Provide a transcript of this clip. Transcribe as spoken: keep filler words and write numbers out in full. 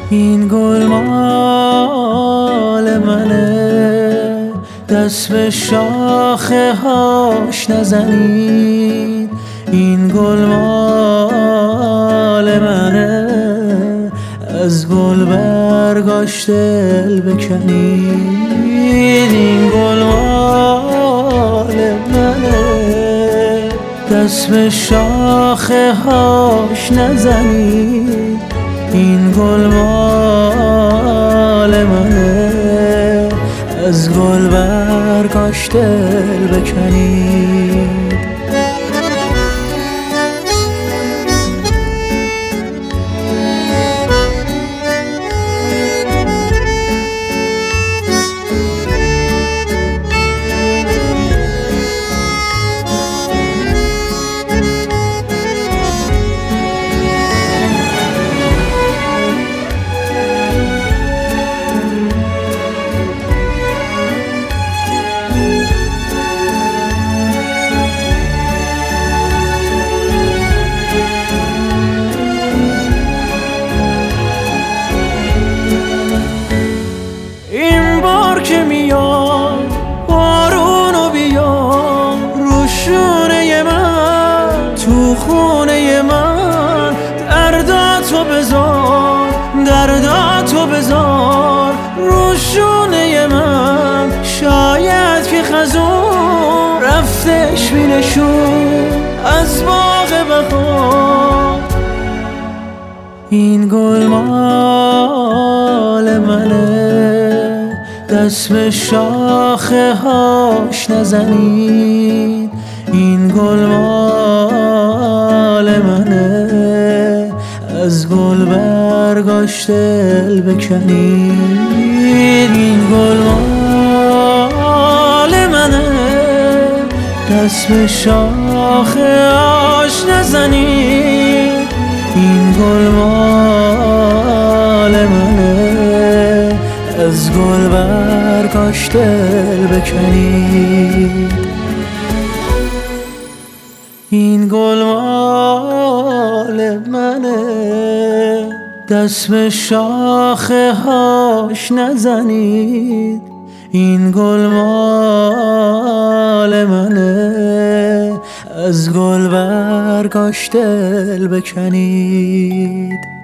این گل مال منه، دست به شاخه هاش نزنید. این گل مال منه، از گل برگاش دل بکنید. این گل مال منه، دست به شاخه هاش نزنید. این گل مال منه، از گل برگاش دل بکنید. که میاد بارونو بیاد رو شونه من، تو خونه من. درداتو بذار، درداتو بذار رو شونه من. شاید که خزون رفتش بینشون از باغ بهار. این گل مال منه، دست به شاخه هاش نزنید. این گل مال منه، از گل برگاش دل بکنید. این گل مال منه، دست به شاخه هاش نزنید. این گل مال منه، از گل برگاش دل بکنید. این گل مال منه، دست به شاخه هاش نزنید. این گل مال منه، از گل برگاش دل بکنید.